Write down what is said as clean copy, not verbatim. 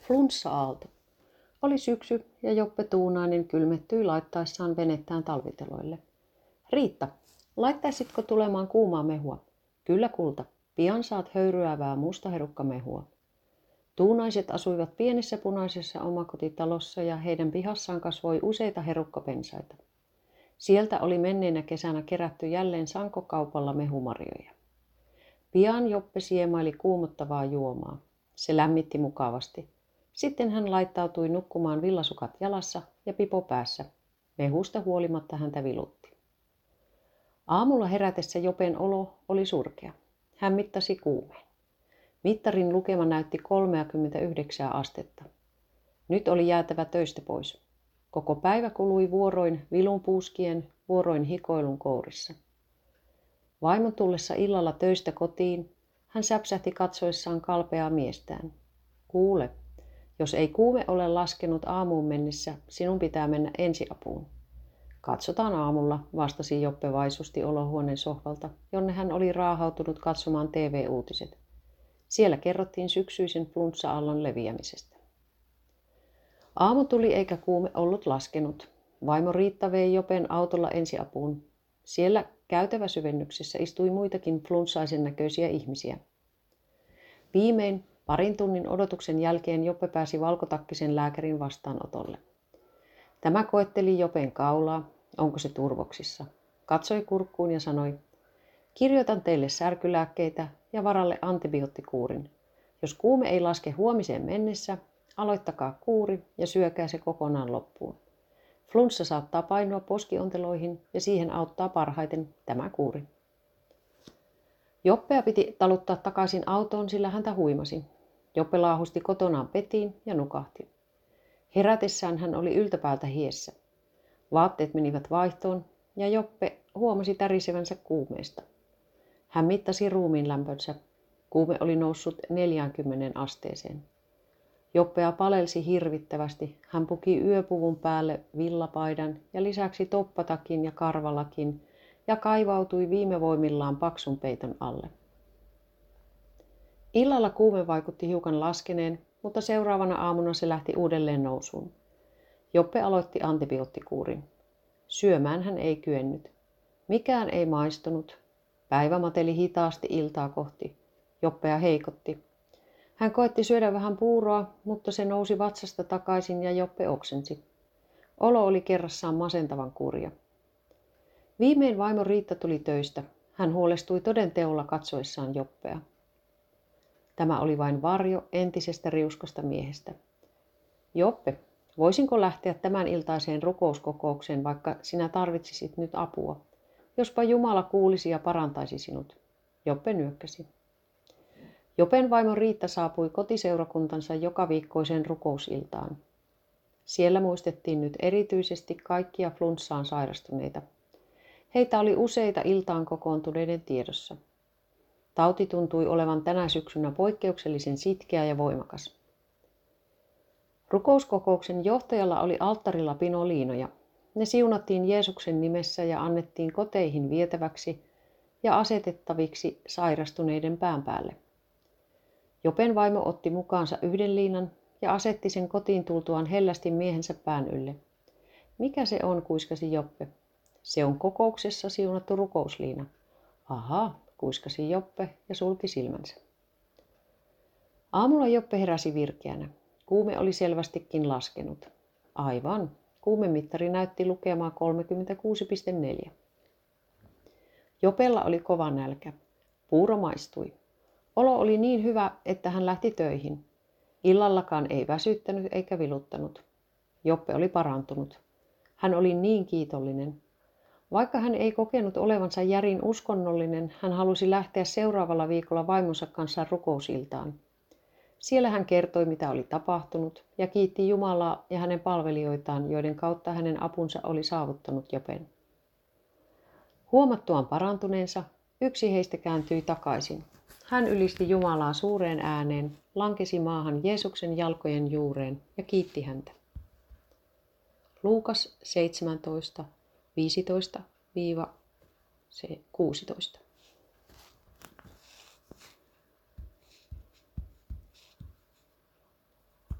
Flunssa-aalto. Oli syksy ja Joppe Tuunainen kylmettyi laittaessaan venettään talviteloille. Riitta, laittaisitko tulemaan kuumaa mehua? Kyllä kulta, pian saat höyryävää mustaherukkamehua. Tuunaiset asuivat pienessä punaisessa omakotitalossa ja heidän pihassaan kasvoi useita herukkapensaita. Sieltä oli menneenä kesänä kerätty jälleen sankokaupalla mehumarjoja. Pian Joppe siemaili kuumottavaa juomaa. Se lämmitti mukavasti. Sitten hän laittautui nukkumaan villasukat jalassa ja pipo päässä. Mehusta huolimatta häntä vilutti. Aamulla herätessä Jopen olo oli surkea. Hän mittasi kuumeen. Mittarin lukema näytti 39 astetta. Nyt oli jäätävä töistä pois. Koko päivä kului vuoroin vilunpuuskien, vuoroin hikoilun kourissa. Vaimon tullessa illalla töistä kotiin, hän säpsähti katsoessaan kalpeaa miestään. Kuule, jos ei kuume ole laskenut aamuun mennessä, sinun pitää mennä ensiapuun. Katsotaan aamulla, vastasi Joppe vaisusti olohuoneen sohvalta, jonne hän oli raahautunut katsomaan TV-uutiset. Siellä kerrottiin syksyisen flunssa-aallon leviämisestä. Aamu tuli eikä kuume ollut laskenut. Vaimo Riitta vei Jopen autolla ensiapuun. Siellä käytäväsyvennyksessä istui muitakin flunssaisen näköisiä ihmisiä. Viimein parin tunnin odotuksen jälkeen Joppe pääsi valkotakkisen lääkärin vastaanotolle. Tämä koetteli Jopen kaulaa, onko se turvoksissa. Katsoi kurkkuun ja sanoi, kirjoitan teille särkylääkkeitä ja varalle antibioottikuurin. Jos kuume ei laske huomiseen mennessä, aloittakaa kuuri ja syökää se kokonaan loppuun. Flunssa saattaa painua poskionteloihin ja siihen auttaa parhaiten tämä kuuri. Joppea piti taluttaa takaisin autoon, sillä häntä huimasi. Joppe laahusti kotonaan petiin ja nukahti. Herätessään hän oli yltäpäältä hiessä. Vaatteet menivät vaihtoon ja Joppe huomasi tärisevänsä kuumeesta. Hän mittasi ruumiin lämpönsä. Kuume oli noussut 40 asteeseen. Joppea palelsi hirvittävästi. Hän puki yöpuvun päälle villapaidan ja lisäksi toppatakin ja karvalakin ja kaivautui viime voimillaan paksun peiton alle. Illalla kuume vaikutti hiukan laskeneen, mutta seuraavana aamuna se lähti uudelleen nousuun. Joppe aloitti antibioottikuurin. Syömään hän ei kyennyt. Mikään ei maistunut. Päivä mateli hitaasti iltaa kohti. Joppea heikotti. Hän koetti syödä vähän puuroa, mutta se nousi vatsasta takaisin ja Joppe oksensi. Olo oli kerrassaan masentavan kurja. Viimein vaimo Riitta tuli töistä. Hän huolestui toden teolla katsoessaan Joppea. Tämä oli vain varjo entisestä riuskasta miehestä. Joppe, voisinko lähteä tämän iltaiseen rukouskokoukseen, vaikka sinä tarvitsisit nyt apua? Jospa Jumala kuulisi ja parantaisi sinut. Joppe nyökkäsi. Jopen vaimo Riitta saapui kotiseurakuntansa jokaviikkoiseen rukousiltaan. Siellä muistettiin nyt erityisesti kaikkia flunssaan sairastuneita. Heitä oli useita iltaan kokoontuneiden tiedossa. Tauti tuntui olevan tänä syksynä poikkeuksellisen sitkeä ja voimakas. Rukouskokouksen johtajalla oli alttarilla pinoliinoja. Ne siunattiin Jeesuksen nimessä ja annettiin koteihin vietäväksi ja asetettaviksi sairastuneiden pään päälle. Jopen vaimo otti mukaansa yhden liinan ja asetti sen kotiin tultuaan hellästi miehensä pään ylle. Mikä se on, kuiskasi Joppe. Se on kokouksessa siunattu rukousliina. Ahaa, kuiskasi Joppe ja sulki silmänsä. Aamulla Joppe heräsi virkeänä. Kuume oli selvästikin laskenut. Aivan, kuumemittari näytti lukemaa 36,4. Jopella oli kova nälkä. Puuro maistui. Olo oli niin hyvä, että hän lähti töihin. Illallakaan ei väsyttänyt eikä viluttanut. Joppe oli parantunut. Hän oli niin kiitollinen. Vaikka hän ei kokenut olevansa järin uskonnollinen, hän halusi lähteä seuraavalla viikolla vaimonsa kanssa rukousiltaan. Siellä hän kertoi, mitä oli tapahtunut, ja kiitti Jumalaa ja hänen palvelijoitaan, joiden kautta hänen apunsa oli saavuttanut Jopen. Huomattuaan parantuneensa, yksi heistä kääntyi takaisin. Hän ylisti Jumalaa suureen ääneen, lankesi maahan Jeesuksen jalkojen juureen ja kiitti häntä. Luukas 17, 15-16